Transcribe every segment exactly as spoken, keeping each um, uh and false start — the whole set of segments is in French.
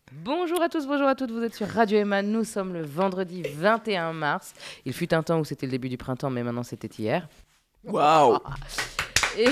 Bonjour à tous, bonjour à toutes, vous êtes sur Radio Emma, nous sommes le vendredi vingt et un mars. Il fut un temps où c'était le début du printemps, mais maintenant c'était hier. Waouh. Et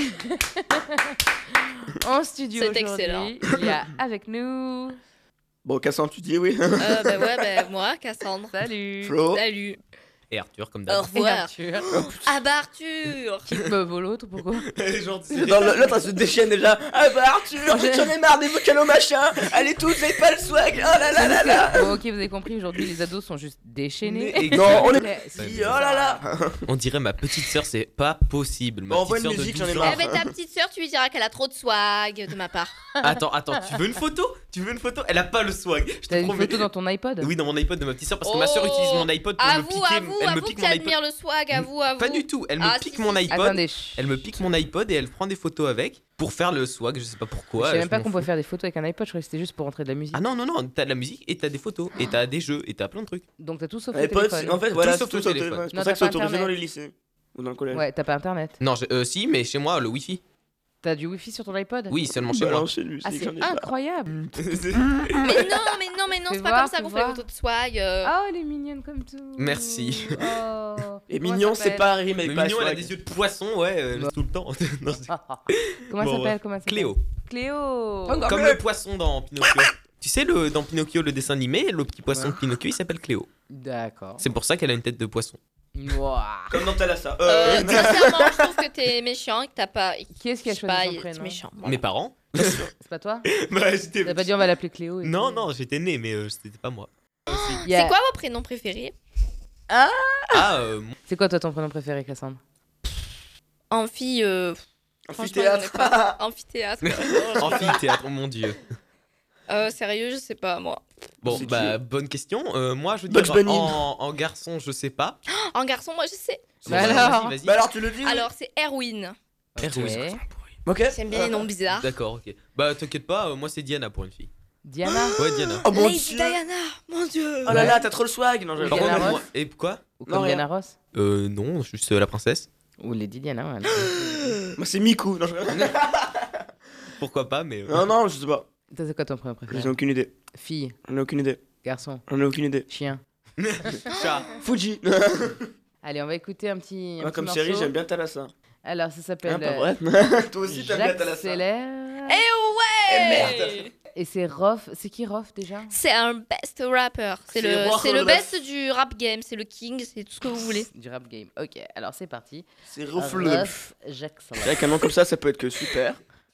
en studio C'est aujourd'hui, excellent. il y a avec nous... Bon, Cassandre, tu dis oui. Euh, bah ouais, bah moi, Cassandre. Salut Flo. Salut. Et Arthur, comme Au d'hab. Et revoir. Arthur. Ah bah Arthur. Qui me veut l'autre, pourquoi? Dans le- L'autre, elle se déchaîne déjà. Ah bah Arthur, j'en ai marre des vocalo machin. Allez tous, vous avez pas le swag. Oh là là là là. Bon, ok, vous avez compris, aujourd'hui les ados sont juste déchaînés. Mais- Non, on est... Mais- Si, oh là là. On dirait ma petite sœur, c'est pas possible. Ma Bon, envoie petite une sœur de musique, douze j'en ai ans. marre. Eh ben ta petite sœur, tu lui diras qu'elle a trop de swag de ma part. Attends, attends, tu veux une photo Tu veux une photo Elle a pas le swag. Je T'as te une promets. photo dans ton iPod? Oui, dans mon iPod de ma petite sœur parce que Oh. ma sœur utilise mon iPod pour me Avoue, piquer. avoue, Elle me avoue pique que mon tu iPod. admires le swag, avoue, avoue. Pas du tout. Elle me Ah, pique si, mon si, si. iPod. Attendez, chut. Elle me pique mon iPod et elle prend des photos avec pour faire le swag. Je sais pas pourquoi. Je savais même je pas m'en qu'on fous. pouvait faire des photos avec un iPod, je croyais que c'était juste pour rentrer de la musique. Ah non, non, non, t'as de la musique et t'as des photos et t'as des jeux et t'as plein de trucs. Donc t'as tout sauf Les le potes, téléphone. en fait, voilà, sauf c'est tout le sur le téléphone. téléphone. C'est Non, pour ça t'as que c'est pas autorisé dans Internet. les lycées ou dans le collège. Ouais, t'as pas internet. Non, je- euh, si, mais chez moi, le wifi. T'as du wifi sur ton iPod? Oui, seulement chez moi. Balance chez lui, Ah, c'est que c'est j'en ai pas. incroyable! Mais non, mais non, mais non, Fais c'est pas voir, comme ça fais qu'on fait les voir. photos de swag. euh. Oh, elle est mignonne comme tout! Merci. Oh. Et Comment mignon, elle c'est s'appelle? pas rime avec Mais pas mignon, elle a swag. des yeux de poisson, ouais, euh, Bah. tout le temps. Non, c'est- Comment elle Bon, s'appelle? ouais. Comment elle s'appelle? Cléo. Cléo! Encore Comme mieux. le poisson dans Pinocchio. Tu sais, le, dans Pinocchio, le dessin animé, le petit poisson Ouais. de Pinocchio, il s'appelle Cléo. D'accord. C'est pour ça qu'elle a une tête de poisson. Ouah. Comme dans Thalassa. Euh, Euh, sincèrement, je trouve que t'es méchant et que t'as pas. Qui est-ce qui a je sais choisi pas, son il- prénom? C'est méchant. Voilà. Mes parents C'est pas toi? Bah, j'étais. T'as pas dit on va l'appeler Cléo? et Non, tout. non, j'étais né, mais euh, c'était pas moi. Il y a- C'est quoi vos prénoms préférés? Ah, euh, mon- C'est quoi toi ton prénom préféré, Cassandre? Amphi. Euh... franchement, Amphithéâtre. j'en ai pas. Amphithéâtre. amphithéâtre, oh mon dieu. Euh, sérieux, je sais pas, moi. Bon, C'est bah, bonne question. Euh, moi, je veux Bugs dire, Bunny. en, en garçon, je sais pas. En garçon, moi, je sais. Bah Vas-y, alors. vas-y. Bah alors, tu le dis. Alors, c'est Erwin. Erwin. Ok. J'aime bien les noms bizarres. D'accord, ok. Bah, t'inquiète pas, euh, moi, c'est Diana pour une fille. Diana? Ouais, Diana. Oh mon Lady dieu. Diana, mon dieu. Oh là là, t'as trop le swag. Non, je Par Diana contre, Ross. moi. Et quoi Ou Non, comme rien. Diana Ross? Euh, non, juste euh, la princesse. Ou Lady Diana, ouais. Moi, c'est Miku. Non, je... Pourquoi pas, mais. euh, non, non, je sais pas. Toi, c'est quoi ton prénom J'en ai préféré? aucune idée. Fille, J'en ai aucune idée. garçon, J'en ai aucune idée. chien. Chat. Fuji. Allez, on va écouter un petit, un Moi, petit comme morceau. série, j'aime bien Thalassa. Alors, ça s'appelle Hein, pas euh, vrai. Toi aussi, t'aimes bien Thalassa. J'accélère. Eh ouais. Eh, merde. Et c'est Rof. C'est qui Rof déjà? C'est un best rapper. C'est C'est le, Roi c'est le Rodolphe. best du rap game. C'est le king. C'est tout ce que vous voulez. Du rap game. Ok, alors c'est parti. C'est refleux. Rof, j'accélère. Avec un nom comme ça, ça peut être que super.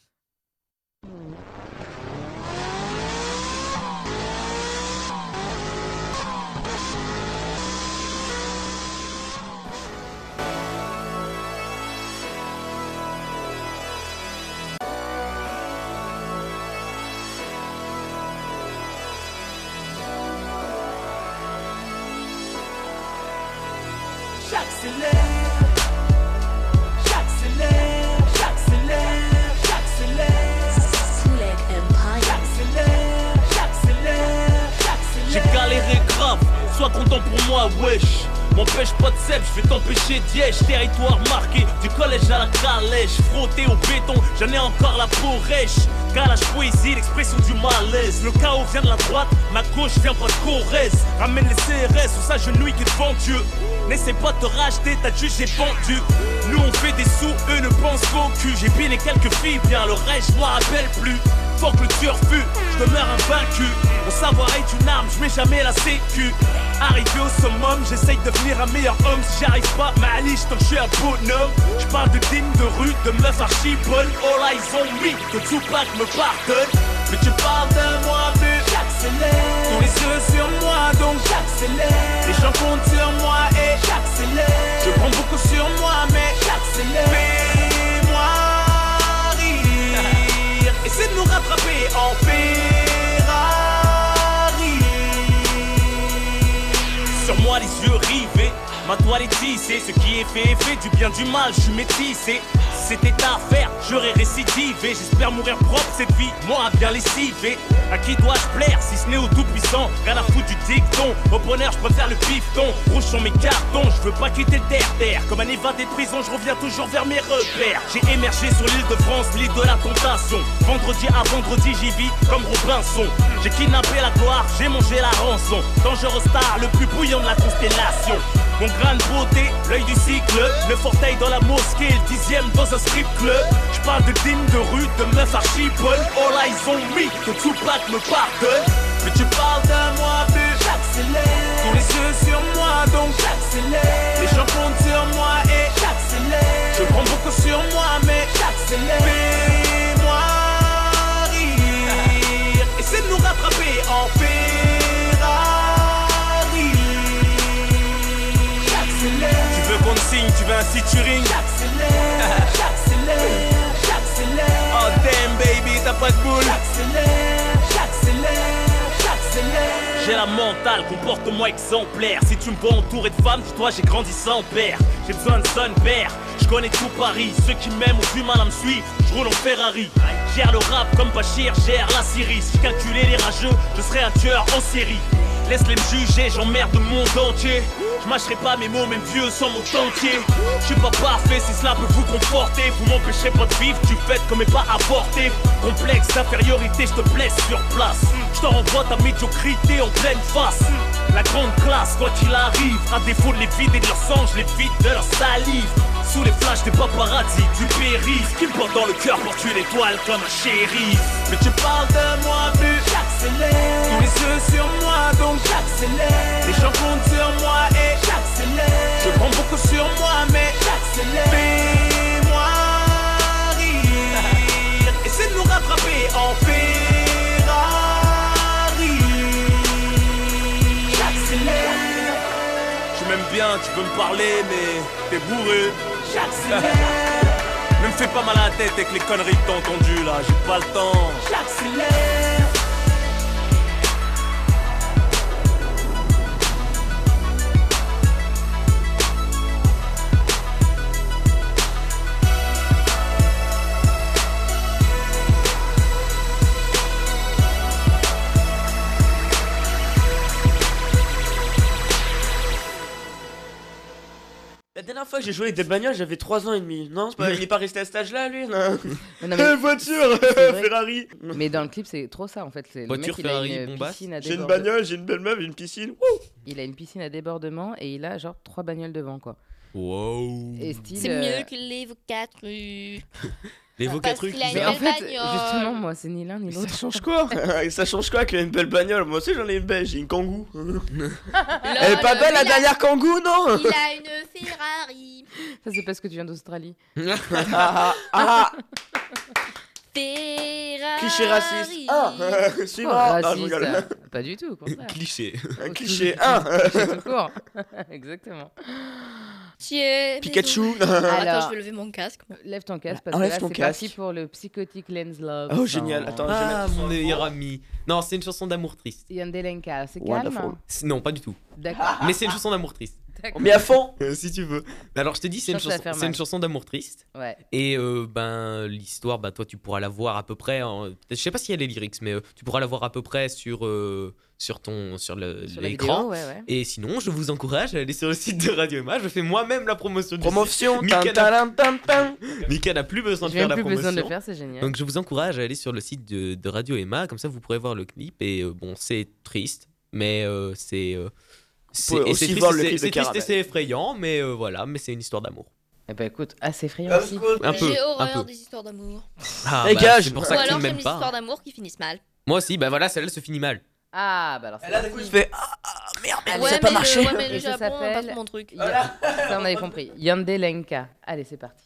J'accélère, j'accélère, j'accélère, j'accélère, j'accélère, j'accélère, j'accélère. J'ai galéré grave, sois content pour moi, wesh. M'empêche pas de sève, je vais t'empêcher d'yèche. Territoire marqué, du collège à la calèche. Frotté au béton, j'en ai encore la peau rêche. Calage poésie, l'expression du malaise. Le chaos vient de la droite, ma gauche vient pas de Corrèze. Ramène les C R S, ou sa genouille qui est devant Dieu. N'essaie pas de te racheter, t'as dû, j'ai pendu. Nous on fait des sous, eux ne pensent qu'au cul. J'ai piné quelques filles, bien le reste je m'en rappelle plus. Faut que le tueur fut, je demeure invaincu. Mon savoir est une arme, je mets jamais la sécu. Arrivé au summum, j'essaye de devenir un meilleur homme. Si j'y arrive pas, Malice, tant que je suis un bonhomme. Je parle de dîmes de rue, de meufs archi bonnes. All eyes on me, que Tupac me pardonne. Mais tu parles de moi, mais J'accélère, tous les yeux sur moi, donc j'accélère, les gens comptent sur moi et j'accélère, je prends beaucoup sur moi, mais j'accélère. fais-moi rire. Essaie de nous rattraper en Ferrari. Sur moi les yeux rivés, ma toile est tissée. Ce qui est fait est fait, du bien du mal, je suis métissé. c'était ta affaire, j'aurais récidivé. J'espère mourir propre cette vie, moi bien lessivé. À qui dois-je plaire si ce n'est au tout-puissant? Rien à foutre du dicton, au bonheur je préfère le pifton. Rouge sur mes cartons, je veux pas quitter le terre-terre. Comme un évadé de prison, je reviens toujours vers mes repères. J'ai émergé sur l'île de France, l'île de la tentation. Vendredi à vendredi j'y vis comme Robinson. J'ai kidnappé la gloire, j'ai mangé la rançon. Dangereux star, le plus bouillant de la constellation. Mon grain de beauté, l'œil du cycle. Le forteil dans la mosquée, le dixième dans un strip club. Je parle de dîmes de rue, de meufs archipel. All eyes on me, que Tupac me pardonne. Mais tu parles de moi, but j'accélère. Tous les yeux sur moi, donc j'accélère. Les gens comptent sur moi et j'accélère. Je prends beaucoup sur moi, mais j'accélère. Fais-moi rire. Essaie de nous rattraper en Ferrari. J'accélère. Tu veux qu'on te signe, tu veux un featuring. J'accélère, j'accélère, j'accélère. Oh damn baby, t'as pas de boule. J'accélère, j'accélère, j'accélère. J'ai la mentale, comportement exemplaire. Si tu me vois entouré de femmes, dis-toi j'ai grandi sans père. J'ai besoin de son père, je connais tout Paris. Ceux qui m'aiment ont du mal à me suivre, je roule en Ferrari. Gère le rap comme Bachir gère la Syrie. Si je calculais les rageux, je serais un tueur en série. Laisse-les me juger, j'emmerde le monde entier. Je mâcherai pas mes mots, même vieux sans mon dentier. Je suis pas parfait, si cela peut vous conforter. Vous m'empêcherez pas de vivre, tu faites comme et pas avorté. Complexe d'infériorité, je te blesse sur place. Je t'en renvoie ta médiocrité en pleine face. La grande classe, quoi qu'il arrive, à défaut de les vider de leur sang, je les vide de leur salive. Sous les flashs des paparazzi, du périph' qui me porte dans le cœur pour tuer l'étoile comme un shérif. Mais tu parles de moi, but j'accélère. Tous les yeux sur moi, donc j'accélère. Les gens comptent sur moi et j'accélère. Je prends beaucoup sur moi, mais j'accélère. Fais-moi rire. Essaie de nous rattraper en Ferrari. J'accélère. Je m'aime bien, tu peux me parler, mais t'es bourré. J'accélère. Ne me fais pas mal à la tête avec les conneries que t'as entendues là, j'ai pas le temps. J'accélère. La dernière fois que j'ai joué avec des bagnoles, j'avais trois ans et demi. Non, c'est pas, il est pas resté à cet âge-là, lui. Non. Mais non, mais- Voiture, vrai. Ferrari. Mais dans le clip, c'est trop ça en fait. C'est- le Voiture, mec, il a Ferrari, une bombasse. piscine à J'ai une déborde- bagnole, j'ai une belle meuf, une piscine. Wouh. Il a une piscine à débordement et il a genre trois bagnoles devant quoi. Wow. Et style. C'est euh, mieux que les vocatrucs. Les Parce vocatrucs. qu'il a ils une Mais ont- en belle fait, bagnole. justement, moi, c'est ni l'un ni Mais ça l'autre. change quoi? Ça change quoi qu'il a une belle bagnole? Moi aussi j'en ai une belle, j'ai une Kangoo. Elle est pas belle la dernière Kangoo, non? Il a une Ferrari. Ça, c'est parce que tu viens d'Australie. Ah ah ah. Ferrari. Cliché raciste. Ah, suivant. Oh, Ah, je raciste. rigole. Pas du tout, au contraire. Cliché. Un cliché. Un. C'est tout court. Exactement. Tiens, Pikachu. Attends, Alors- je vais lever mon casque. Lève ton casque parce Enlève que là, ton c'est casque. parti pour le Psychotic Lens Love. Oh, génial. Attends, je vais Ah, mettre mon son meilleur voix. ami. Non, c'est une chanson d'amour triste. Yandelenka, c'est Wonderful. calme. C'est- Non, pas du tout. D'accord. Mais c'est une chanson d'amour triste. On met à fond. Euh, si tu veux. Mais alors, je te dis, c'est une, Ça, ça va chanson, faire c'est mal. une chanson d'amour triste. Ouais. Et euh, ben l'histoire, bah toi tu pourras la voir à peu près. En... Je sais pas s'il y a les lyrics, mais euh, tu pourras la voir à peu près sur euh, sur ton sur le- Sur la l'écran. vidéo, ouais, ouais. Et sinon, je vous encourage à aller sur le site de Radio Emma. Je fais moi-même la promotion du Promotion. site. Mika Tan, n'a- tan, tan, tan. Mika n'a plus besoin de J'ai faire même la plus besoin de le promotion. faire, c'est génial. Donc je vous encourage à aller sur le site de, de Radio Emma, comme ça vous pourrez voir le clip. Et euh, bon, c'est triste, mais euh, c'est euh, c'est pouvez et aussi c'est voir triste, le et clip c'est- de c'est triste et Caramel. c'est effrayant, mais euh, voilà, mais c'est une histoire d'amour. Eh ben écoute, assez effrayant aussi. Un peu, J'ai un horreur peu. des histoires d'amour. Ah, Dégage. bah, c'est pour Ou ça que tu alors ne j'aime m'aimes les pas. histoires d'amour qui finissent mal. Moi aussi, bah voilà, celle-là se finit mal. Ah, bah alors c'est Et là, d'un coup, il parti. fait Ah, ah, merde, merde, ouais, ça a pas mais marché. Le, ouais, mais le Et ça Japon, pas s'appelle- trop mon truc. Ya- Ça, on avait compris. Yandelenka. Allez, c'est parti.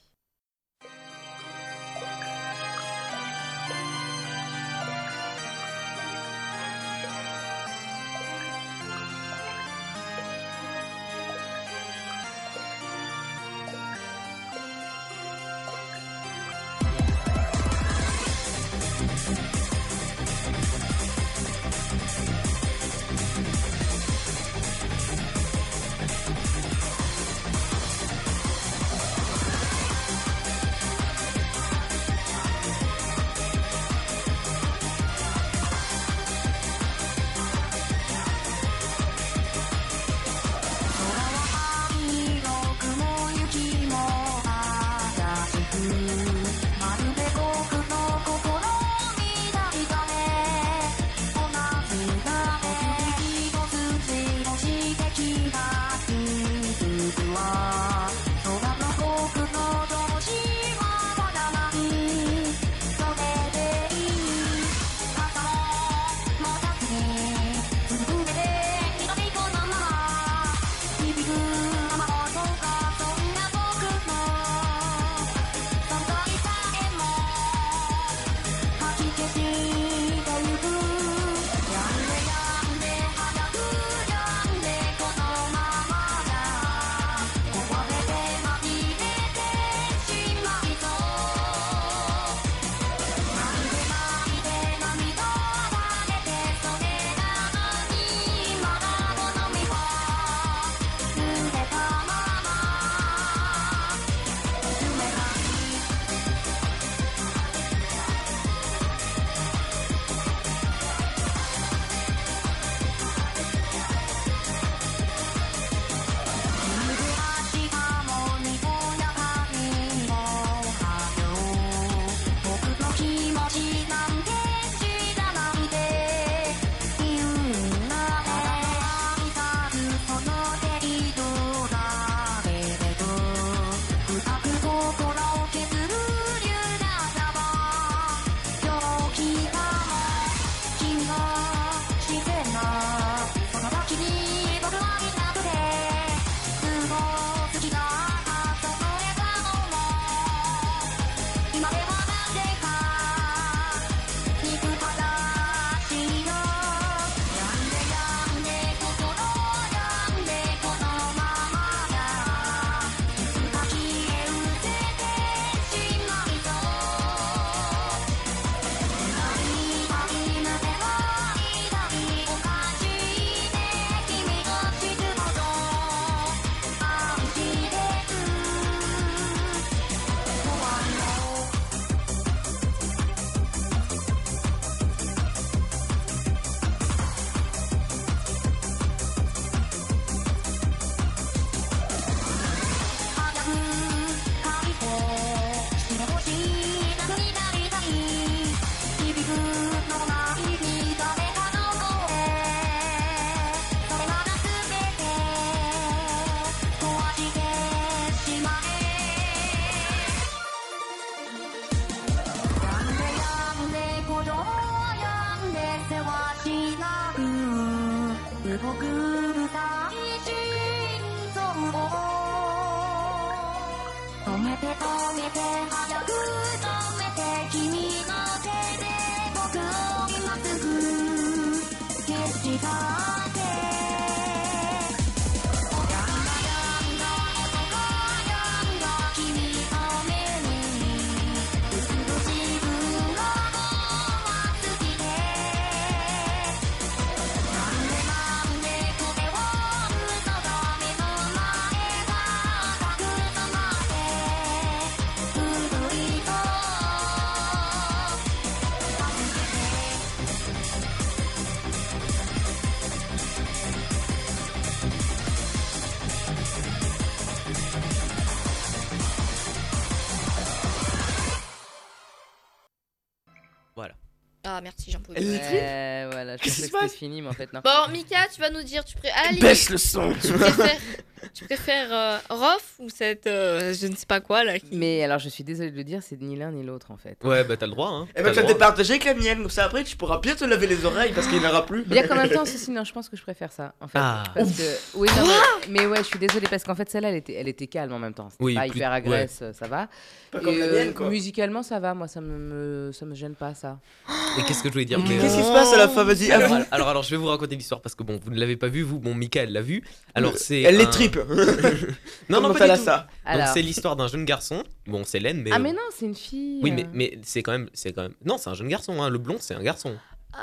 Voilà. Ah, merci, j'en pouvais Elle plus. est triste. Ouais, voilà, je Qu'est-ce pensais qui que se c'était passe fini, mais en fait, non. Bon, Mika, tu vas nous dire, tu, pré... ah, Lily, Baisse le son. tu préfères, tu préfères euh, Rof ou cette euh, je ne sais pas quoi là qui... Mais alors, je suis désolée de le dire, c'est ni l'un ni l'autre, en fait. Ouais, bah t'as le droit, hein. Eh T'as ben, tu le vas te droit. départager avec la mienne, comme ça après tu pourras bien te laver les oreilles parce qu'il n'y en aura plus. Bien qu'en même temps, si, si, non, je pense que je préfère ça, en fait. Ah. Parce que, oui, non, mais, mais ouais, je suis désolée, parce qu'en fait, celle-là, elle était, elle était calme en même temps. C'était Oui, pas plus- hyper ouais. agresse, ça va. Pas comme Et, la euh, mienne quoi. musicalement, ça va, moi, ça me, me- ça me gêne pas, ça. Et qu'est-ce que je voulais dire mais, Qu'est-ce euh, qui se passe à la fin? Vas-y, alors, avoue. alors, alors, je vais vous raconter l'histoire parce que bon, vous ne l'avez pas vu, vous, bon, Mika, elle l'a vu. Alors, c'est. Elle les un- tripe. Non, non, Comment pas t'as du tout. ça. Donc, Alors... c'est l'histoire d'un jeune garçon. Bon, c'est Len, mais. Ah, euh, mais non, c'est une fille. Oui, euh. mais, mais c'est quand même, c'est quand même. Non, c'est un jeune garçon. Hein. Le blond, c'est un garçon.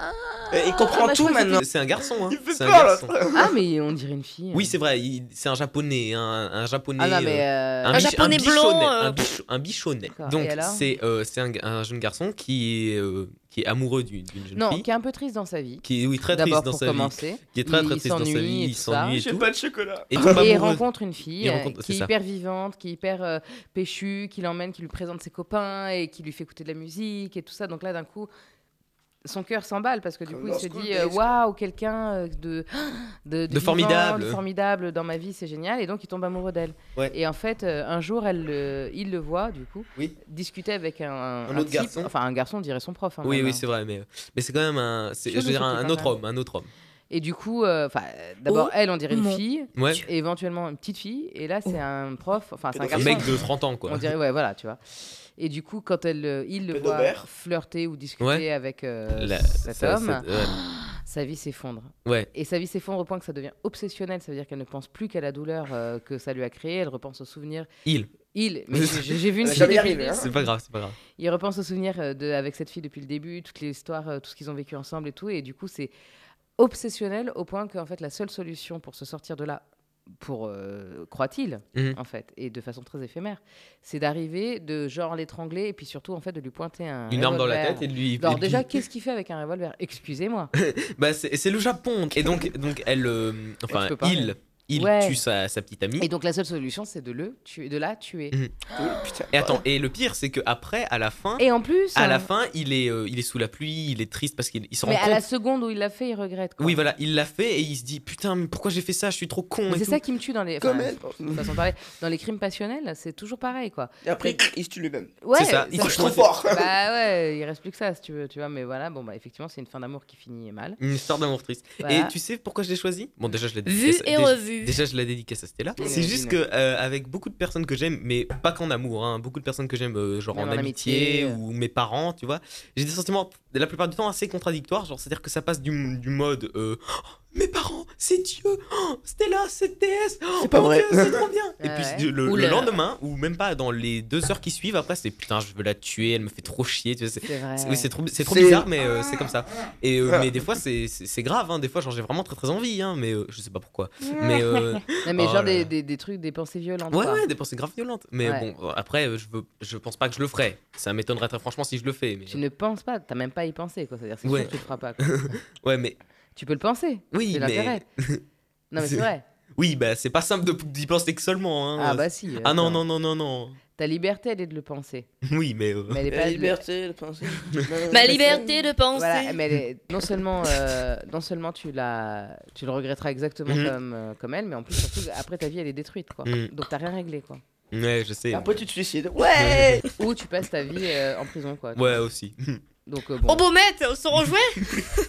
Il comprend Ah, bah, je tout crois que maintenant. C'est un garçon. Hein. Il fait C'est un peur, garçon. l'autre. Ah, mais on dirait une fille. Oui, euh. c'est vrai. il- C'est un japonais, un, un japonais. Ah, non, mais. euh, euh, Un biche- japonais bichonnet, blond, euh, un, biche- un bichonnet. D'accord. Donc Et alors c'est euh, c'est un, un jeune garçon qui est euh, qui est amoureux d'une d'une jeune Non, fille, qui est un peu triste dans sa vie. qui est oui très triste D'abord dans pour sa vie, commencer. qui est très Il très triste dans sa s'ennuie vie, et il tout ça. s'ennuie et J'ai tout. pas de chocolat. Et tombe Et il amoureux. rencontre une fille Il euh, rencontre- qui c'est est ça. hyper vivante, qui est hyper euh, péchue, qui l'emmène, qui lui présente ses copains et qui lui fait écouter de la musique et tout ça. Donc là, d'un coup, son cœur s'emballe parce que du Comme coup, il dans se School dit Days, euh, quoi. waouh, quelqu'un euh, de, de, De formidable. vivant, de formidable dans ma vie, c'est génial. Et donc, il tombe amoureux d'elle. Ouais. Et en fait, euh, un jour, elle, le- il le voit, du coup, Oui. discuter avec un, Un autre type- garçon. Enfin, un garçon, on dirait son prof. hein, Oui même, oui hein. c'est vrai mais euh, mais c'est quand même un c'est Je je veux sais dire ce un, que un tu autre parles. homme un autre homme. Et du coup, euh, enfin, euh, d'abord, Oh, elle, on dirait une mon- fille. Ouais. Et éventuellement une petite fille. Et là, c'est un prof, enfin, c'est un Un garçon. mec de trente ans quoi. On dirait, ouais, voilà, tu vois. Et du coup, quand elle, euh, il le voit Pédobert. flirter ou discuter Ouais. avec euh, La- cet ça- homme, ça- ouais. sa vie s'effondre. Ouais. Et sa vie s'effondre au point que ça devient obsessionnel. Ça veut dire qu'elle ne pense plus qu'à la douleur euh, que ça lui a créée. Elle repense aux souvenirs. Il. Il, mais j'ai j'ai vu une Elle a fille jamais depuis arrivé, le hein. début. C'est pas grave c'est pas grave. Il repense aux souvenirs euh, de, avec cette fille depuis le début, toutes les histoires, euh, tout ce qu'ils ont vécu ensemble et tout. Et du coup, c'est obsessionnel au point qu'en fait, la seule solution pour se sortir de là, pour, euh, croit-il, Mhm. en fait, et de façon très éphémère, c'est d'arriver, de genre l'étrangler et puis surtout, en fait, de lui pointer un Une arme dans la revolver. tête et de lui. Alors et de déjà, lui- qu'est-ce qu'il fait avec un revolver? Excusez-moi. Bah c'est c'est le Japon et donc donc elle euh, enfin tu peux parler. il il Ouais. tue sa, sa petite amie. Et donc la seule solution, c'est de le tuer, de la tuer. Mhm. Putain. Et attends, et le pire, c'est que après, à la fin, Et en plus, à la hein, fin, il est, euh, il est sous la pluie, il est triste parce qu'il il se rend mais à compte. la seconde où il l'a fait, il regrette. Quoi. Oui, voilà, il l'a fait et il se dit putain, mais pourquoi j'ai fait ça? Je suis trop con. Mais et c'est tout. ça qui me tue dans les. Comme enfin, elle. c'est une façon de parler. Dans les crimes passionnels, c'est toujours pareil, quoi. Et après, il se tue lui-même. Ouais, C'est ça, il Moi, je suis c'est- trop fort. Bah ouais, il reste plus que ça, si tu veux, tu vois. Mais voilà, bon bah effectivement, c'est une fin d'amour qui finit mal. Une histoire d'amour triste. Voilà. Et tu sais pourquoi je l'ai choisi? Bon, déjà, je l'ai Vu dédicace- et déjà- revu. Déjà, je la dédicace à Stella. Oui, C'est oui, juste oui. que euh, avec beaucoup de personnes que j'aime, mais pas qu'en amour, hein, beaucoup de personnes que j'aime, euh, genre Même en en amitié, amitié. ou mes parents, tu vois, j'ai des sentiments la plupart du temps assez contradictoires. Genre, c'est-à-dire que ça passe du, du mode euh, Oh, mes parents, c'est Dieu, oh, Stella, c'est déesse, oh, C'est pas mon vrai. Dieu, c'est trop bien. Et Ouais, puis ouais. le, Ou le le- lendemain, ou même pas dans les deux heures qui suivent, après, c'est putain, je veux la tuer, elle me fait trop chier. Tu vois, c'est- C'est vrai. c'est- oui, c'est trop, c'est trop C'est- bizarre, mais euh, c'est comme ça. Et euh, Ah. mais des fois, c'est c'est- c'est grave. Hein. Des fois, genre, j'ai vraiment très très envie, hein, mais euh, je sais pas pourquoi. Mais euh, Non, mais Oh genre là des, là. des, des trucs, des pensées violentes. ouais, quoi. ouais, des pensées graves violentes. Mais Ouais. bon, euh, après, euh, je veux, je pense pas que je le ferais. Ça m'étonnerait très franchement si je le fais. Mais Tu ne penses pas, t'as même pas à y penser, quoi. C'est-à-dire, c'est Ouais. sûr que tu le feras pas. Quoi. ouais, mais Tu peux le penser. oui, C'est mais l'intérêt. Non, mais c'est vrai. oui, bah c'est pas simple de- d'y penser que seulement. Hein. Ah bah si. Ah non attends. non non non non. Ta liberté, elle est de le penser. Oui, mais euh, Mais elle est La pas. de- liberté, le penser. Ma liberté de penser. Voilà, mais elle est- non seulement, euh, non seulement tu la, tu le regretteras exactement Mhm. comme, euh, comme elle, mais en plus surtout après ta vie elle est détruite, quoi. Mhm. Donc t'as rien réglé, quoi. ouais, je sais. Et après, tu te suicides. Ouais. Ou tu passes ta vie euh, en prison, quoi. Ouais aussi. Donc euh, Oh bon. Baumette, on se rejoint.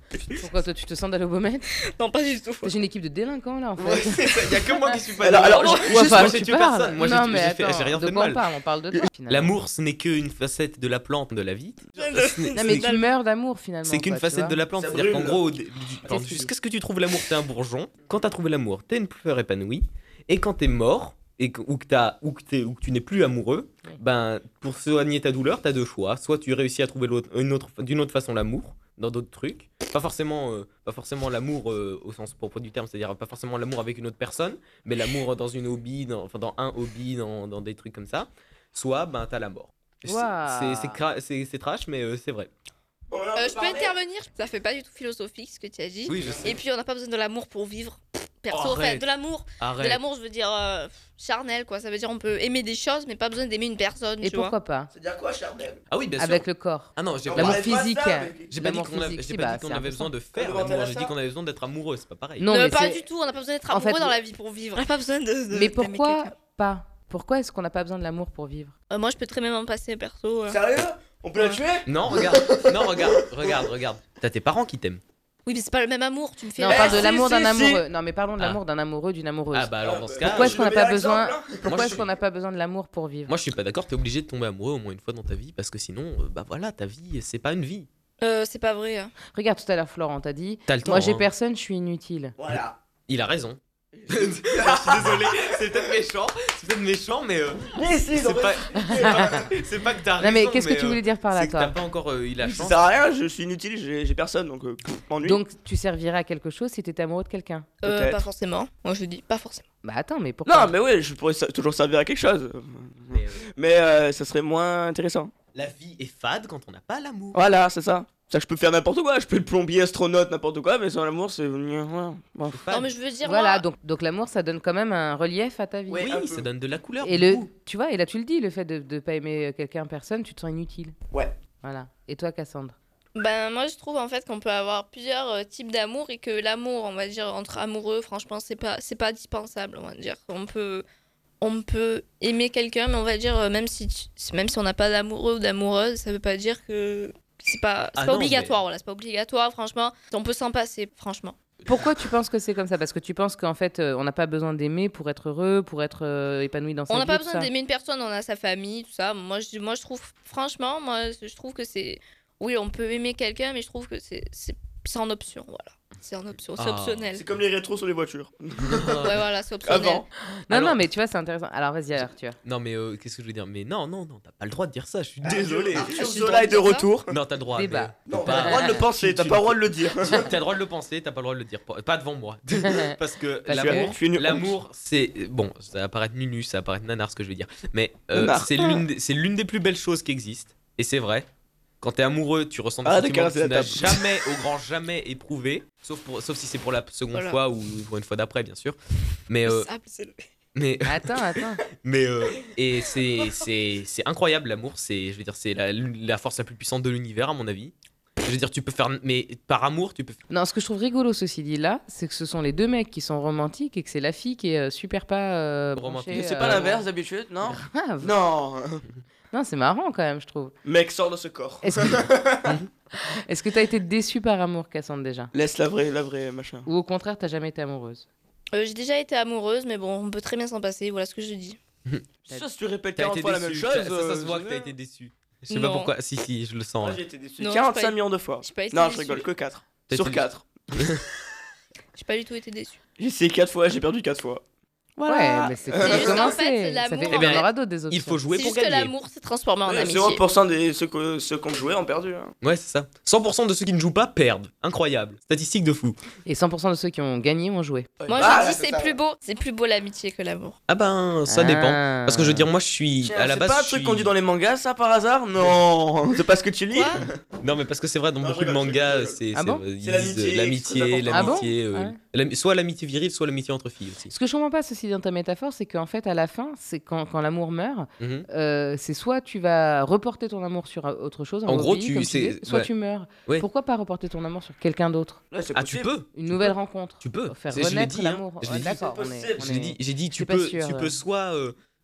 Pourquoi toi, tu te sens d'aller au Beaumet? Non, pas du tout. T'as une équipe de délinquants là en fait. Ouais, c'est ça. Il y a que moi qui suis pas Alors- d'accord. alors, Juste Ouais, moi, enfin, j'ai tu tué parles. personne. Moi, j'ai non, j'ai mais fait- attends, j'ai rien de fait de quoi on mal. parle? On parle de toi finalement. L'amour, ce n'est qu'une facette de la plante de la vie. Ce n'est- Non, mais c'est- tu meurs d'amour finalement. C'est qu'une quoi, tu facette vois. de la plante. Ça C'est-à-dire qu'en brûle. gros, au dé- alors, Qu'est-ce que- jusqu'à ce que tu trouves l'amour, t'es un bourgeon. Quand t'as trouvé l'amour, t'es une fleur épanouie. Et quand t'es mort, et que, ou, que t'as- ou, que t'es- ou que tu n'es plus amoureux, Oui. ben, pour soigner ta douleur, t'as deux choix. Soit tu réussis à trouver l'autre- une autre, d'une autre façon l'amour, dans d'autres trucs. Pas forcément, euh, pas forcément l'amour euh, au sens propre du terme, c'est-à-dire pas forcément l'amour avec une autre personne, mais l'amour dans une hobby, dans, enfin dans un hobby, dans, dans des trucs comme ça. Soit, ben, t'as la mort. C'est- Waouh. c'est- c'est cra- c'est c'est trash, mais euh, c'est vrai. On en Euh, peut je peux parler intervenir. Ça fait pas du tout philosophique ce que tu as dit. Oui, je sais. Et puis on n'a pas besoin de l'amour pour vivre. Perso, Oh, enfin, arrête. de l'amour. De Arrête. l'amour, je veux dire euh, charnel, quoi. Ça veut dire on peut aimer des choses, mais pas besoin d'aimer une personne. Et tu vois. pourquoi pas? C'est-à-dire quoi, Charnel? Ah oui, bien sûr. Avec le corps. Ah non, j'ai On pas, L'amour parlait pas de physique. ça, mais- j'ai pas dit L'amour qu'on avait, physique, j'ai si, pas bah, dit qu'on c'est avait un besoin peu de ça. faire Comment l'amour, t'as j'ai ça dit qu'on avait besoin d'être amoureux, c'est pas pareil. Non, Euh, mais pas c'est- du tout, on n'a pas besoin d'être En amoureux fait- dans la vie pour vivre. On n'a pas besoin de. de- Mais d'aimer pourquoi quelqu'un. pas? Pourquoi est-ce qu'on n'a pas besoin de l'amour pour vivre? Euh, Moi, je peux très bien m'en passer, perso. euh. Sérieux? On peut la tuer? Non, regarde, non, regarde, regarde, regarde. T'as tes parents qui t'aiment. Oui, mais c'est pas le même amour. Tu me fais. Non, on Eh, parle de si, l'amour si, d'un si. amoureux. Non, mais parlons de Ah. l'amour d'un amoureux, d'une amoureuse. Ah bah alors dans ce cas, Pourquoi est-ce je qu'on n'a le pas meilleur besoin exemple, hein. Pourquoi Moi, est-ce je qu'on n'a pas besoin de l'amour pour vivre? moi je suis pas d'accord, t'es obligé de tomber amoureux au moins une fois dans ta vie parce que sinon, euh, bah voilà, ta vie, c'est pas une vie. Euh, c'est pas vrai. hein. Regarde, tout à l'heure, Florent t'a dit T'as le temps. moi, j'ai hein. personne, je suis inutile. Voilà. Il a raison. Je suis désolé, c'est peut-être méchant, c'est peut-être méchant, mais euh, Mais si, c'est pas, c'est pas, c'est pas que t'as raison. Non, mais qu'est-ce que tu euh, voulais dire par là, c'est que t'as toi? pas encore euh, eu la Ça chance. sert à rien, je suis inutile, j'ai j'ai personne donc euh, m'ennuie. Donc, tu servirais à quelque chose si t'étais amoureux de quelqu'un? Euh, Peut-être. pas forcément. Moi, je dis pas forcément. Bah attends, mais pourquoi? Non, mais oui, je pourrais sa- toujours servir à quelque chose. Mais, euh, Mais euh, ça serait moins intéressant. la vie est fade quand on n'a pas l'amour. Voilà, c'est ça. Ça, je peux faire n'importe quoi. Je peux être plombier, astronaute, n'importe quoi, mais sans l'amour, c'est. Ouais, bon. Fade. Non, mais je veux dire. Voilà, moi, donc, donc l'amour, ça donne quand même un relief à ta vie. Ouais. Oui, un peu. ça donne de la couleur. Et du le, coup. tu vois, et là tu le dis, le fait de ne pas aimer quelqu'un, personne, tu te sens inutile. Ouais. Voilà. Et toi, Cassandre? Ben, moi, je trouve en fait qu'on peut avoir plusieurs euh, types d'amour et que l'amour, on va dire, entre amoureux, franchement, c'est pas, c'est pas dispensable, on va dire. On peut, on peut aimer quelqu'un, mais on va dire, euh, même si, tu- même si on n'a pas d'amoureux ou d'amoureuse, ça veut pas dire que c'est pas, c'est Ah pas non, obligatoire, mais- voilà, c'est pas obligatoire, franchement. On peut s'en passer, franchement. Pourquoi tu penses que c'est comme ça? Parce que tu penses qu'en fait, euh, on n'a pas besoin d'aimer pour être heureux, pour être euh, épanoui dans sa On n'a vie, pas tout besoin ça. d'aimer une personne, on a sa famille, tout ça. Moi, je, moi, je trouve, franchement, moi, je trouve que c'est. Oui, on peut aimer quelqu'un, mais je trouve que c'est, c'est, c'est en option, voilà. C'est en option, c'est Ah. optionnel. C'est comme les rétros sur les voitures. Ouais, voilà, c'est optionnel. Avant. Non, Alors- non, mais tu vois, c'est intéressant. Alors, vas-y, Arthur. Non, mais euh, qu'est-ce que je veux dire? Mais non, non, non, t'as pas le droit de dire ça, je suis désolé. Arthur J'ai le Zola droit est de de dire ça retour. Non, t'as le droit. Débat. mais Non, pas- t'as le droit de le penser, t'as Tu- pas le droit de le dire. T'as le droit de le penser, t'as pas le droit de le dire. Pas devant moi. Parce que Parce Je que- suis- l'amour, je suis une honte. l'amour, c'est. Bon, ça va paraître nunu, ça va paraître nanar ce que je vais dire. Mais euh, Nanar. c'est l'une des- c'est l'une des plus belles choses qui existent. Et c'est vrai. Quand t'es amoureux, tu ressens des Arrête de sentiments que caresser tu la n'as table. jamais, au grand jamais éprouvé. Sauf, pour, sauf si c'est pour la seconde Voilà. fois ou pour une fois d'après, bien sûr. Mais. Le euh, sable, c'est le- mais Attends, attends. mais euh, et c'est c'est c'est incroyable l'amour, c'est je veux dire c'est la, la force la plus puissante de l'univers à mon avis. Je veux dire tu peux faire mais par amour tu peux Non, ce que je trouve rigolo, ceci dit là, c'est que ce sont les deux mecs qui sont romantiques et que c'est la fille qui est euh, super pas euh, Romantique. branchée, C'est euh, pas l'inverse d'habitude, non grave. Non. Non, c'est marrant quand même, je trouve. Mec, sors de ce corps. Est-ce que est-ce que t'as été déçue par amour, Cassandre, déjà? Laisse la vraie, la vraie machin. Ou au contraire, t'as jamais été amoureuse? Euh, j'ai déjà été amoureuse, mais bon, on peut très bien s'en passer, voilà ce que je dis. Ça, si tu répètes t'as quarante été fois la même déçu. chose. Ça, ça, euh, se voit que c'est t'as bien. été déçu. Je sais pas Non. pourquoi. Si si, je le sens. Moi, là. j'ai été déçu Non, j'ai quarante-cinq pas- millions de fois. J'ai pas été Non, je déçue. rigole, que quatre. T'as Sur été- quatre. J'ai pas du tout été déçue. J'ai essayé quatre fois, j'ai perdu quatre fois. Ouais, mais c'est C'est qu'on a juste qu'en commencé. fait, Ça fait l'amour, qu'il y en en aura d'autres des autres. Il faut jouer C'est pour juste que gagner. l'amour s'est transformé en Ouais, amitié. zéro pour cent des ceux, que, ceux qui ont joué ont perdu. hein. Ouais, c'est ça. cent pour cent de ceux qui ne jouent pas perdent. Incroyable. Statistique de fou. Et cent pour cent de ceux qui ont gagné ont joué. Moi, Ah, je dis c'est c'est ça. plus beau, c'est plus beau l'amitié que l'amour. Ah ben ça Ah. dépend. Parce que je veux dire moi je suis Tiens, à la c'est base pas un je truc suis- qu'on dit dans les mangas, ça, par hasard? Non. C'est pas ce que tu lis? Quoi Non mais parce que c'est vrai dans Non, beaucoup je de rigole, je mangas rigole. c'est Ah c'est- bon ils C'est disent, l'amitié, euh, l'amitié, c'est très important. l'amitié, euh, Ah bon l'ami- soit l'amitié virile, soit l'amitié entre filles aussi. Ce que je comprends pas, ceci dans ta métaphore, c'est qu'en fait, à la fin, c'est quand, quand l'amour meurt, Mhm. euh, c'est soit tu vas reporter ton amour sur euh, autre chose, un En gros, hobby, tu- comme c'est- dis, soit ouais. tu meurs. Ouais. Pourquoi pas reporter ton amour sur quelqu'un d'autre? Ouais, c'est Ah tu possible. peux, Une nouvelle rencontre. Tu peux. Faire C'est- je l'ai renaître dit, hein. l'amour. Je l'ai Ouais, dit. D'accord, C'est on est- possible. on Je l'ai est- dit, j'ai dit tu c'est pas peux sûr, tu ouais. peux soit euh,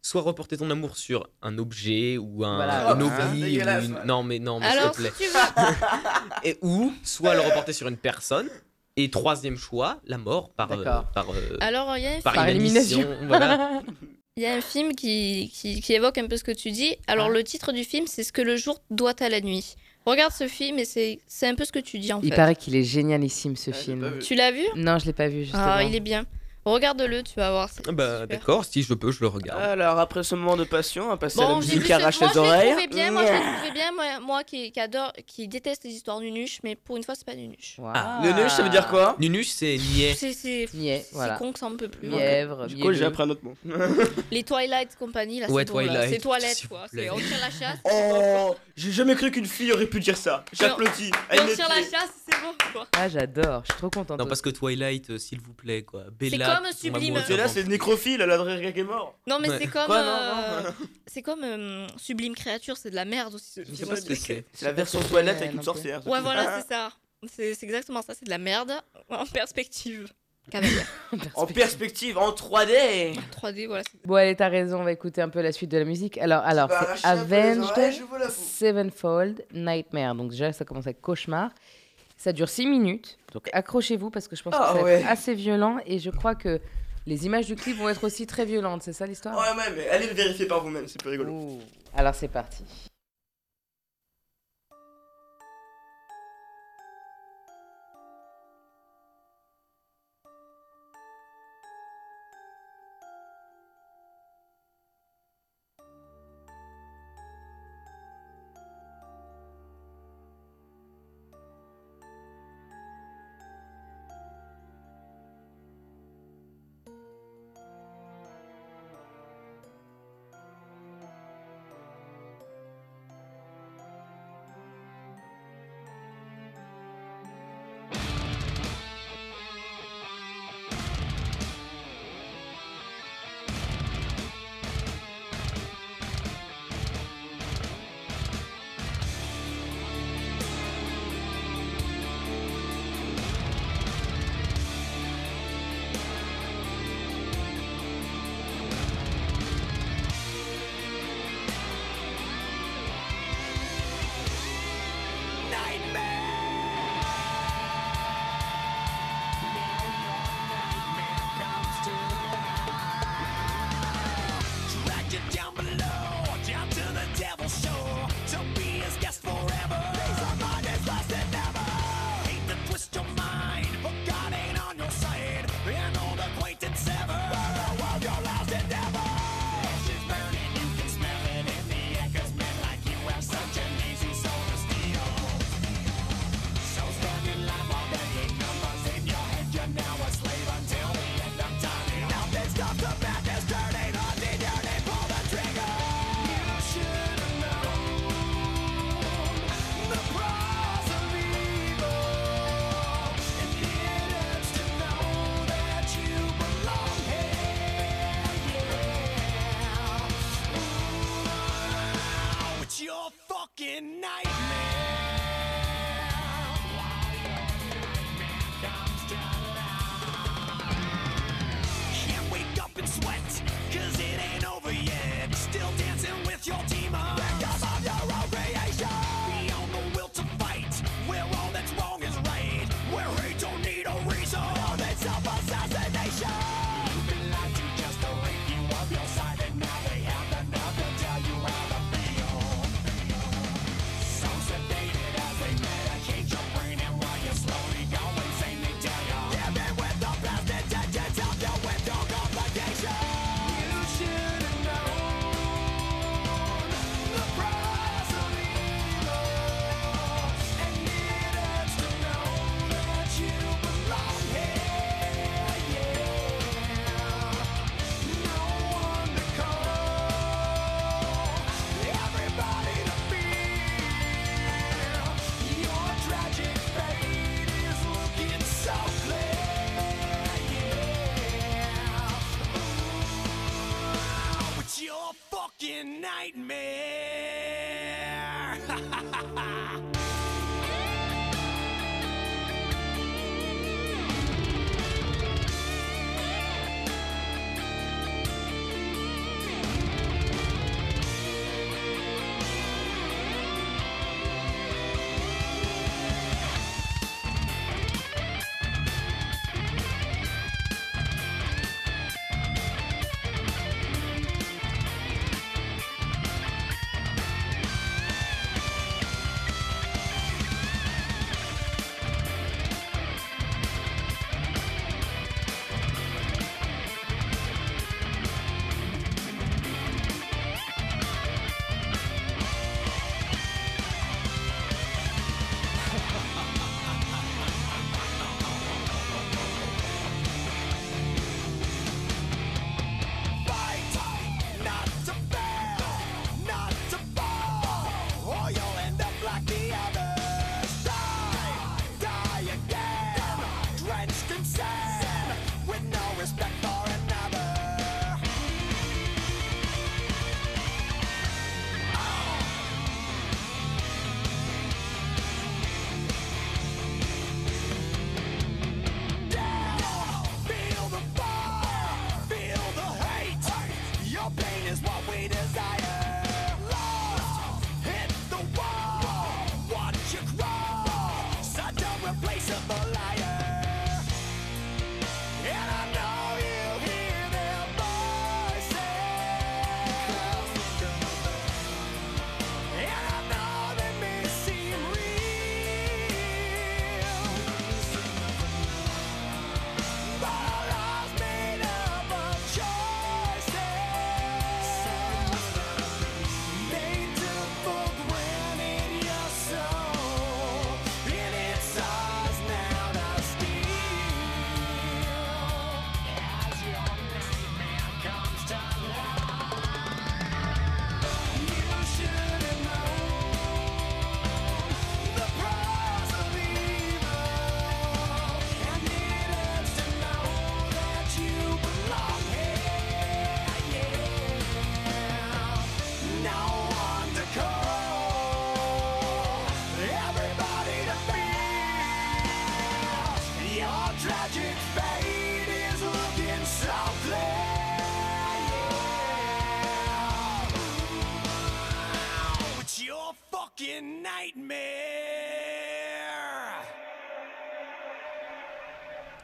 soit reporter ton amour sur un objet ou un, Voilà. un Oh, hobby. hein, ou dégueulasse, une- ouais. Non, mais non, mais Alors, s'il te si plaît. tu veux. Et, ou soit le reporter sur une personne. Et troisième choix, la mort par, euh, D'accord. par, euh, Alors, il y a un par Par inanition. élimination. Voilà. Il y a un film qui, qui, qui évoque un peu ce que tu dis. Alors, Ah. le titre du film, c'est Ce que le jour doit à la nuit. Regarde ce film et c'est c'est un peu ce que tu dis en Il fait. paraît qu'il est génialissime ce Ah, j'ai film. pas vu. Tu l'as vu? Non, je l'ai pas vu justement. Ah, il est bien. Regarde-le, tu vas voir. c'est Bah, super. d'accord, si je peux, je le regarde. Alors, après ce moment de passion, on va passer à la Bon, j'ai vu musique qui ce- arrache moi, les je l'ai oreilles. trouvé bien, moi, je l'ai trouvé bien, moi, moi qui, qui adore, qui déteste les histoires nunuches, mais pour une fois, c'est pas nunuche. Waouh. Ah. Le nuche, ça veut dire quoi? Nunuche, c'est niais. C'est c'est Niais, c'est voilà. con que ça en peut plus. Mièvre, Du coup, j'ai mielleux. appris un autre mot. Les Twilight compagnie, là, Ouais, c'est bon, là. Twilight, C'est toilette, s'il quoi. vous plaît. C'est- On tire la chasse. Oh, j'ai jamais cru qu'une fille aurait pu dire ça. J'applaudis. Et Elle on me tire la plaît. chasse, c'est bon, quoi. Ah, j'adore. Je suis trop contente. Non, parce que Twilight, euh, s'il vous plaît, quoi. Bella, comme ton Sublime. amour C'est là, avant c'est nécrophile, elle a le gars qui est mort. Non, mais Ouais. c'est comme. Quoi, non, euh, non. C'est comme euh, Sublime Créature, c'est de la merde aussi. ce Je sais film. pas ce que c'est. C'est la version pas toilette fait, avec une non plus. sorcière. Ouais, voilà, c'est ça. C'est c'est exactement ça, c'est de la merde en perspective. Cavalière. En perspective, en trois D. trois D, voilà. c'est- Bon, allez, t'as raison. On va écouter un peu la suite de la musique. Alors, alors vas c'est arracher un peu les oreilles, Avenged je vous l'avoue. Sevenfold Nightmare. Donc déjà, ça commence avec cauchemar. Ça dure six minutes. Donc accrochez-vous parce que je pense Ah, que ça va ouais. être assez violent et je crois que les images du clip vont être aussi très violentes. C'est ça l'histoire? Ouais, ouais, mais allez le vérifier par vous-même, c'est plus rigolo. Ouh. Alors c'est parti.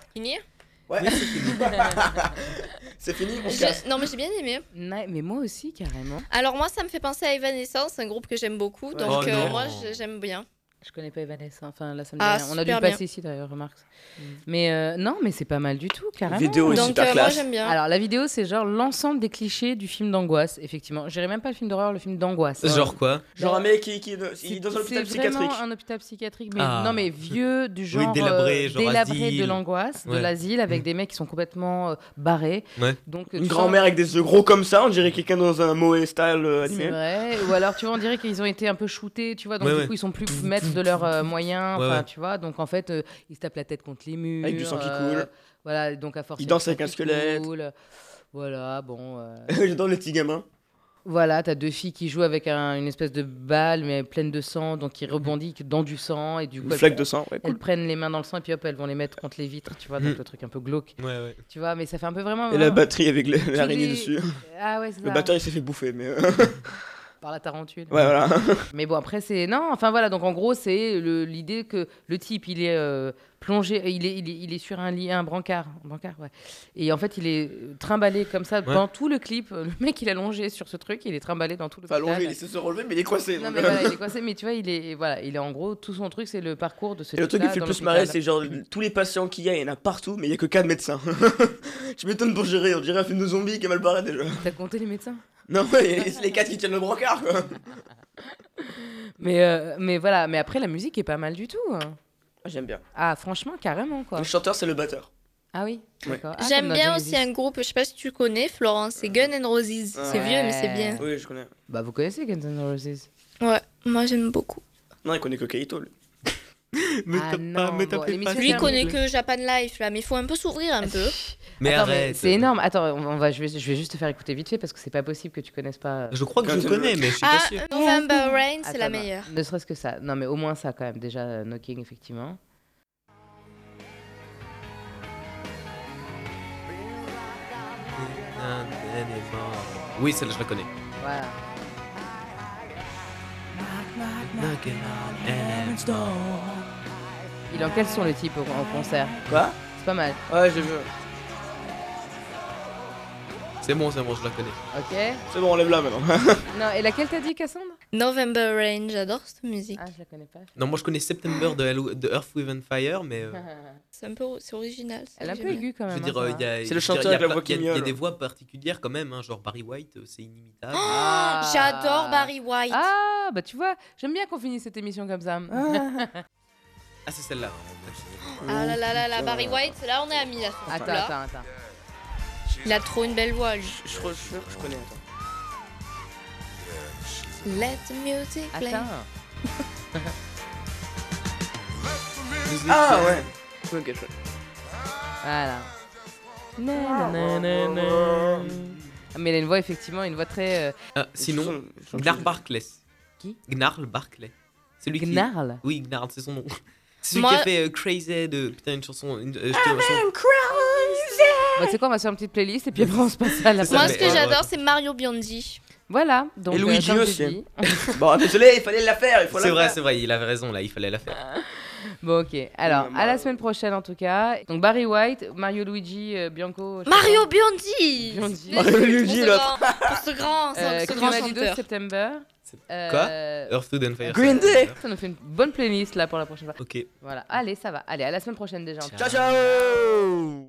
Fini Ouais. C'est fini, on se Je- casse. Non, mais j'ai bien aimé. Ouais, mais moi aussi, carrément. Alors, moi, ça me fait penser à Evanescence, un groupe que j'aime beaucoup. Donc, Oh euh, non. moi, je- j'aime bien. Je connais pas Evanescence. Enfin, là, ça me dit Ah, rien. On a dû le super bien. passer ici, d'ailleurs, remarque. Mais euh, non, mais c'est pas mal du tout, carrément. Vidéo est Donc, super euh, moi, classe. j'aime bien. Alors, la vidéo, c'est genre l'ensemble des clichés du film d'angoisse, effectivement. Je dirais même pas le film d'horreur, le film d'angoisse. Genre quoi? Genre un mec qui, qui, il C'est- est dans un c'est hôpital vraiment psychiatrique. un hôpital psychiatrique, mais Ah. non, mais vieux, du genre délabré, euh, genre délabré asile. de l'angoisse, de Ouais. l'asile, avec Mm. des mecs qui sont complètement euh, barrés. Ouais. Donc, Une tu grand-mère avec des œufs gros comme ça, on dirait quelqu'un dans un Moe style euh, sens- C'est animé. vrai. Ou alors, tu vois, on dirait qu'ils ont été un peu shootés, tu vois. Donc, Ouais, du ouais. coup, ils sont plus maîtres de leurs euh, moyens. Ouais, Enfin, ouais. tu vois. Donc, en fait, euh, ils se tapent la tête contre les murs. Avec du sang qui euh, coule. Voilà, donc à force. Ils dansent avec un squelette. Voilà, bon. euh, J'adore les petits gamins. Voilà, t'as deux filles qui jouent avec un- une espèce de balle, mais pleine de sang, donc qui rebondit dans du sang. Et du coup, Une elles, flaque de sang, ouais, elles cool. prennent les mains dans le sang et puis hop, elles vont les mettre contre les vitres, tu vois. Donc Mm. le truc un peu glauque, Ouais, ouais. tu vois. Mais ça fait un peu vraiment. Et la vraiment- batterie avec le- tous l'araignée les- dessus. Ah ouais, c'est Le ça. batteur il s'est fait bouffer, mais. euh, Par la tarentule. Ouais, voilà. Mais bon, après, c'est. Non, enfin voilà, donc en gros, c'est le- l'idée que le type, il est euh, plongé, il est, il, est, il est sur un lit, un brancard. Un brancard, ouais. Et en fait, il est euh, trimballé comme ça dans tout le clip. Le mec, il est allongé sur ce truc, il est trimballé dans tout le Enfin, clip. allongé, il essaie de se relever, mais il est coincé. Non, donc, mais euh. voilà, il est coincé, mais tu vois, il est, voilà, il est en gros, tout son truc, c'est le parcours de ce Et le truc qui type-là me fait le dans plus marrer, l'hôpital. c'est genre tous les patients qu'il y a, il y en a partout, mais il y a que quatre médecins. Je m'étonne pour gérer, on dirait un film de zombies qui est mal barré déjà. T'as compté les médecins? Non, ouais, c'est les quatre qui tiennent le brancard quoi. Mais, euh, mais voilà, mais après, la musique est pas mal du tout. hein. J'aime bien. Ah, franchement, carrément, quoi. Le chanteur, c'est le batteur. Ah oui, Ouais. d'accord. Ah, J'aime comme dans bien Genesis. aussi un groupe, je sais pas si tu connais, Florence, c'est Gun and Roses. C'est Ouais. vieux, mais c'est bien. Oui, je connais. Bah, vous connaissez Guns N' Roses? Ouais, moi j'aime beaucoup. Non, il connaît que Kaito. lui. Me Ah tape non, pas, me bon, tapez l'émission, pas. Lui, c'est il un connaît groupe. que Japan Life, là, mais il faut un peu s'ouvrir un peu. Mais Attends, arrête. c'est énorme. Attends, on va, je, vais, je vais juste te faire écouter vite fait parce que c'est pas possible que tu connaisses pas. Je crois que je Guns N' connais, Roses. mais je suis Ah, pas sûr. November Rain, c'est Attends, la non, meilleure. Ne serait-ce que ça. Non, mais au moins ça, quand même. Déjà, euh, Knocking, effectivement. Oui, celle-là, je la connais. Voilà. Il est en quel son le type au, en concert? Quoi? C'est pas mal. Ouais, j'ai vu. C'est bon, c'est bon, je la connais. Ok. C'est bon, on lève là maintenant. Non, et laquelle t'as dit, Cassandre? November Rain, j'adore cette musique. Ah, je la connais pas. Non, moi je connais September de, Hell- de Earth, Wind and Fire, mais. euh, C'est un peu c'est original. ça, Elle est un j'aime peu bien. aiguë quand Je même. veux dire, hein, euh, ça il y va. a. C'est je le veux chanteur dire, il y a avec la plein- voix qui il y a- Il y a miaule. des voix particulières quand même, hein, genre Barry White, euh, c'est inimitable. Ah. J'adore Barry White. Ah, bah tu vois, j'aime bien qu'on finisse cette émission comme ça. Ah, c'est celle-là. Ah là là là là, Barry White, là on est amis là. sur ce Attends, coup-là. attends, attends. Il a trop une belle voix lui. Je suis sûr que je connais. Attends. Let the music play. Attends. Ah ouais. Ok, je connais. Voilà. Nananana. Ah, mais elle a une voix, effectivement, une voix très. euh, Ah, sinon, Gnarl Barclay. Qui Gnarl Barclay. Celui qui. Gnarl. Oui, Gnarl, c'est son nom. C'est celui Moi- qui a fait euh, Crazy de. Putain, une chanson. Une, euh, chanson- Bah, tu sais quoi, on va se faire une petite playlist et puis après on se passe à la C'est ça, Moi mais, ce que euh, j'adore c'est Mario Biondi. Voilà. Donc, Et Luigi euh, comme aussi. j'ai dit. Bon, désolé, il fallait la faire. Il faut C'est la vrai, faire. c'est vrai, il avait raison là, il fallait la faire. Bon, ok. Alors, Ouais, à la bah, semaine prochaine en tout cas. Donc, Barry White, Mario Luigi, euh, Bianco. je sais Mario pas. Biondi. Biondi. Mario Luigi, Pour ce l'autre. grand- Pour ce grand, Euh, ce qui grand on a dit d'autre, chanteur. September. C'est- Quoi Euh, Earth, Wind and Fire. Green c'est- Day. Ça nous fait une bonne playlist là pour la prochaine fois. Ok. Voilà. Allez, ça va. Allez, à la semaine prochaine déjà. en tout cas. Ciao, ciao.